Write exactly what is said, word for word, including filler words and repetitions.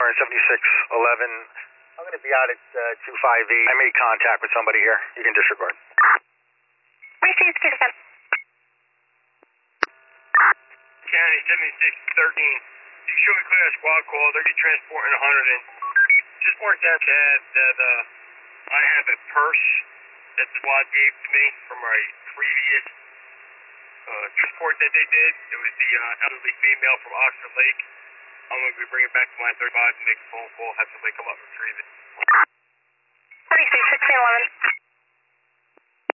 Westburn seventy-six eleven. I'm going to be out at uh, two five eight. I made contact with somebody here. You can disregard. Received, K seven. County seventy-six thirteen. You can show me clear that squad call. They're going to transporting one hundred in. Just mark down, Chad, that uh, I have a purse that the squad gave to me from my previous uh, transport that they did. It was the uh, elderly female from Oxford Lake. I'm going to be bringing it back to line thirty-five and make a phone call, have somebody come up and retrieve it. thirty-six sixteen eleven.